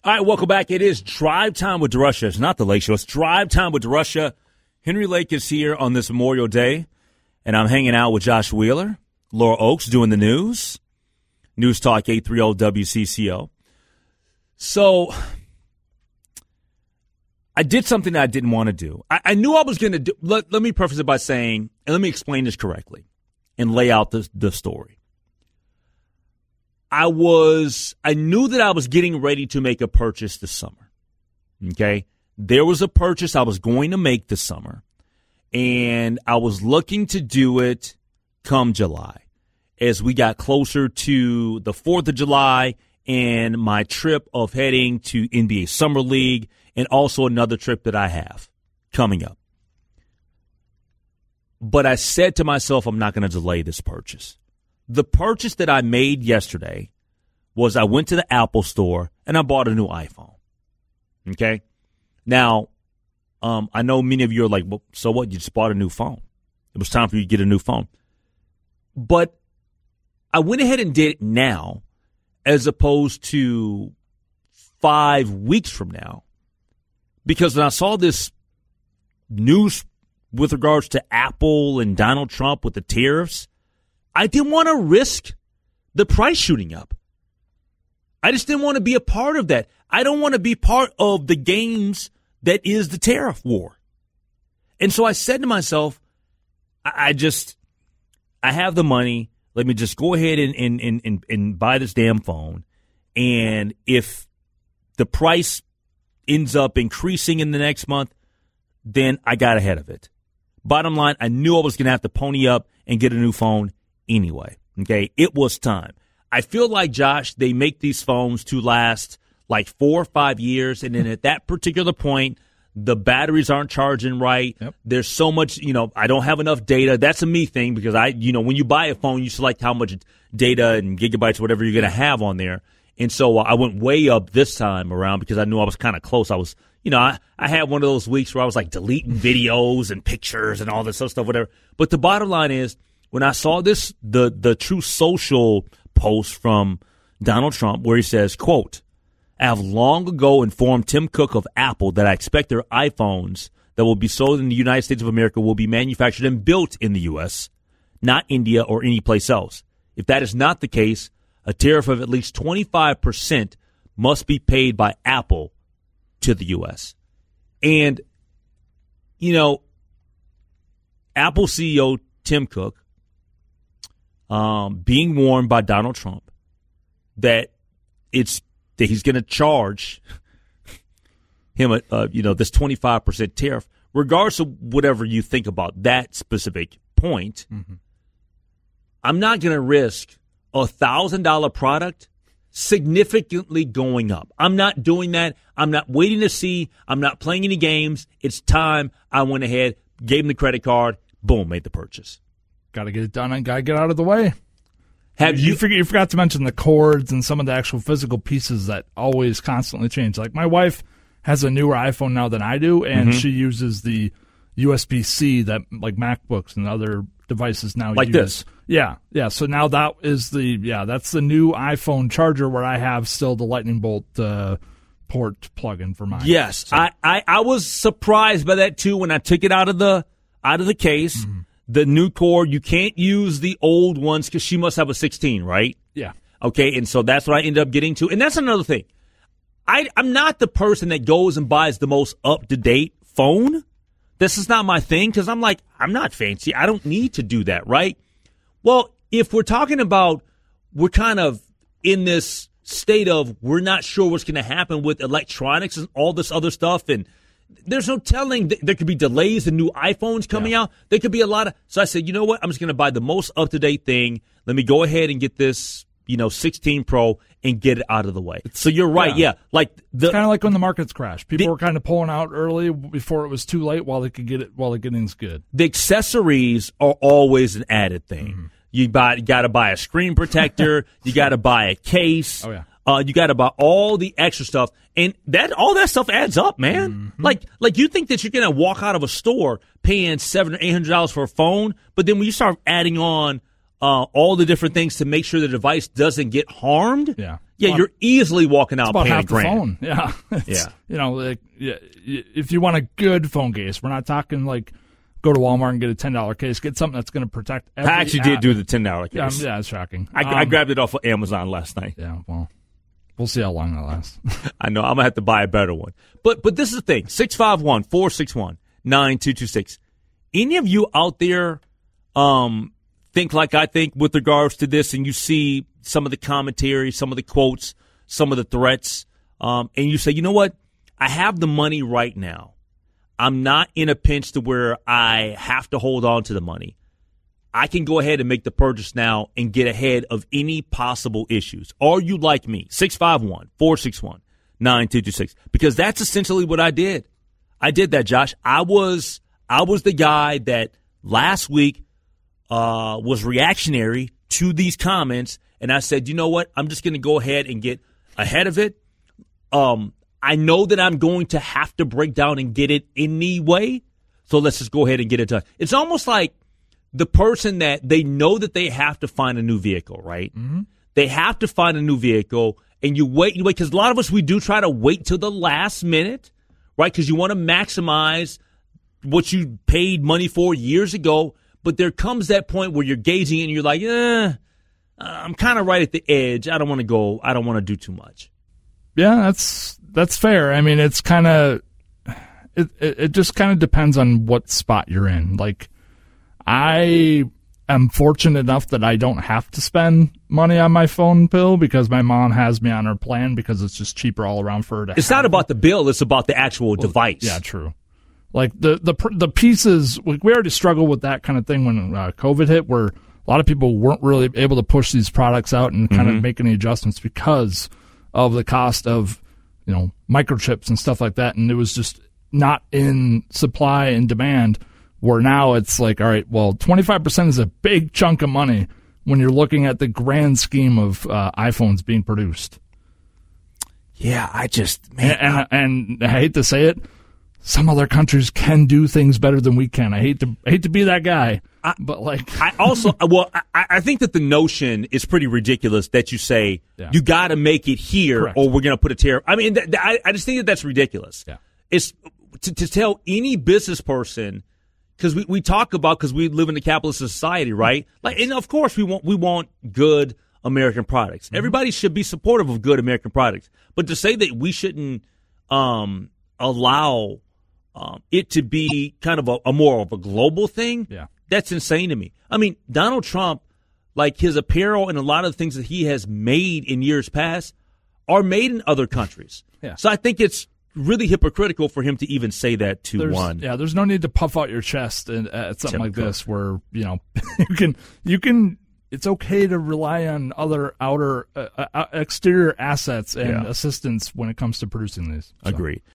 All right, welcome back. It is Drive Time with DeRusha. It's not the Lake Show. It's Drive Time with DeRusha. Henry Lake is here on this Memorial Day, and I'm hanging out with Josh Wheeler, Laura Oaks doing the news, News Talk 830 WCCO. So I did something that I didn't want to do. I knew I was going to do. Let me preface it by saying, and let me explain this correctly and lay out the story. I knew that I was getting ready to make a purchase this summer. Okay? There was a purchase I was going to make this summer, and I was looking to do it come July as we got closer to the 4th of July and my trip of heading to NBA Summer League and also another trip that I have coming up. But I said to myself, I'm not going to delay this purchase. The purchase that I made yesterday was I went to the Apple store and I bought a new iPhone. Okay? Now, I know many of you are like, well, so what? You just bought a new phone. It was time for you to get a new phone. But I went ahead and did it now as opposed to 5 weeks from now. Because when I saw this news with regards to Apple and Donald Trump with the tariffs, I didn't want to risk the price shooting up. I just didn't want to be a part of that. I don't want to be part of the games that is the tariff war. And so I said to myself, I have the money. Let me just go ahead and buy this damn phone. And if the price ends up increasing in the next month, then I got ahead of it. Bottom line, I knew I was going to have to pony up and get a new phone anyway. Okay, it was time. I feel like, Josh, they make these phones to last like 4 or 5 years, and then at that particular point, the batteries aren't charging right. Yep. There's so much, I don't have enough data. That's a me thing because when you buy a phone, you select how much data and gigabytes, whatever you're going to have on there. And so I went way up this time around because I knew I was kind of close. I was, I had one of those weeks where I was like deleting videos and pictures and all this other stuff, whatever. But the bottom line is, when I saw this, the True Social post from Donald Trump where he says, quote, I have long ago informed Tim Cook of Apple that I expect their iPhones that will be sold in the United States of America will be manufactured and built in the U.S., not India or any place else. If that is not the case, a tariff of at least 25% must be paid by Apple to the U.S. And, Apple CEO Tim Cook being warned by Donald Trump that he's going to charge him this 25% tariff, regardless of whatever you think about that specific point. Mm-hmm. I'm not going to risk $1,000 product significantly going up. I'm not doing that. I'm not waiting to see. I'm not playing any games. It's time. I went ahead, gave him the credit card, boom, made the purchase. Got to get it done and got to get out of the way. You forgot to mention the cords and some of the actual physical pieces that always constantly change. Like my wife has a newer iPhone now than I do, and she uses the USB-C that like MacBooks and other devices now like use. This. Yeah. So now that's the new iPhone charger where I have still the Lightning Bolt port plug-in for mine. Yes, so. I was surprised by that too when I took it out of the case. Mm-hmm. The new cord, you can't use the old ones because she must have a 16, right? Yeah. Okay, and so that's what I ended up getting to. And that's another thing. I'm not the person that goes and buys the most up-to-date phone. This is not my thing because I'm not fancy. I don't need to do that, right? Well, if we're talking about we're kind of in this state of we're not sure what's going to happen with electronics and all this other stuff, and there's no telling. There could be delays in new iPhones coming out. There could be a lot of. So I said, you know what? I'm just going to buy the most up-to-date thing. Let me go ahead and get this, 16 Pro and get it out of the way. So you're right. Yeah. Like it's kind of like when the markets crashed. People were kind of pulling out early before it was too late while they could get it while the getting's good. The accessories are always an added thing. Mm-hmm. You got to buy a screen protector. You got to buy a case. Oh, yeah. You got to buy all the extra stuff, and all that stuff adds up, man. Mm-hmm. Like you think that you're gonna walk out of a store paying $700 or $800 for a phone, but then when you start adding on all the different things to make sure the device doesn't get harmed, Yeah, you're easily walking out about paying half $1,000. the phone. Yeah. Yeah. You know, like, if you want a good phone case, we're not talking like go to Walmart and get a $10 case. Get something that's going to protect every I actually did do the $10 case. Yeah, it's shocking. I grabbed it off of Amazon last night. Yeah, well, we'll see how long that lasts. I know. I'm going to have to buy a better one. But this is the thing. 651-461-9226. Any of you out there think like I think with regards to this, and you see some of the commentary, some of the quotes, some of the threats, and you say, you know what? I have the money right now. I'm not in a pinch to where I have to hold on to the money. I can go ahead and make the purchase now and get ahead of any possible issues. Are you like me? 651-461-9226. Because that's essentially what I did. I did that, Josh. I was the guy that last week was reactionary to these comments, and I said, you know what? I'm just going to go ahead and get ahead of it. I know that I'm going to have to break down and get it anyway, so let's just go ahead and get it done. It's almost like the person that they know that they have to find a new vehicle, right? Mm-hmm. They have to find a new vehicle, and you wait, because a lot of us, we do try to wait till the last minute, right? Because you want to maximize what you paid money for years ago, but there comes that point where you're gauging it and you're like, I'm kind of right at the edge. I don't want to do too much. Yeah, that's fair. I mean, it's kind of it just kind of depends on what spot you're in. Like, I am fortunate enough that I don't have to spend money on my phone bill because my mom has me on her plan because it's just cheaper all around for her to It's not about the bill, it's about the actual device. Yeah, true. Like the pieces, we already struggled with that kind of thing when COVID hit, where a lot of people weren't really able to push these products out and kind of make any adjustments because of the cost of, microchips and stuff like that. And it was just not in supply and demand, where now it's like, all right, well, 25% is a big chunk of money when you're looking at the grand scheme of iPhones being produced. Yeah, and I hate to say it, some other countries can do things better than we can. I hate to be that guy, but like I think that the notion is pretty ridiculous that you say you got to make it here. Correct. Or we're going to put a tariff. I mean, I just think that that's ridiculous. Yeah. It's to tell any business person, because we talk about, because we live in a capitalist society, right? Like, and of course we want good American products. Mm-hmm. Everybody should be supportive of good American products, but to say that we shouldn't allow it to be kind of a more of a global thing, that's insane to me. I mean, Donald Trump, like his apparel and a lot of the things that he has made in years past are made in other countries. Yeah. So I think it's really hypocritical for him to even say that to one. Yeah, there's no need to puff out your chest at something like this, where you can. It's okay to rely on other exterior assets and assistance when it comes to producing these. So. Agreed.